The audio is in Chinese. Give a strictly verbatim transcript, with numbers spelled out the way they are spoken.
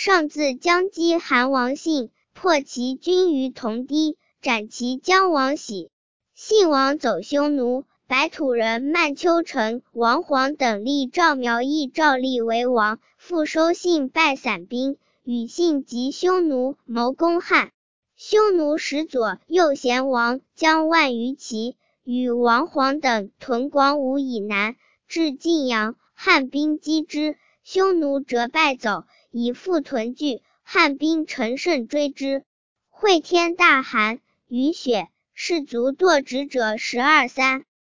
上自将击韩王信，破其军于同堤，斩其将王喜。信王走匈奴，白土人曼丘臣、王晃等立赵苗裔赵立为王，复收信败散兵，与信及匈奴谋攻汉。匈奴使左右贤王将万余骑，与王晃等屯广武以南，至晋阳，汉兵击之，匈奴折败走，以复屯聚，汉兵乘胜追之。会天大寒，雨雪，士卒堕职者十二三。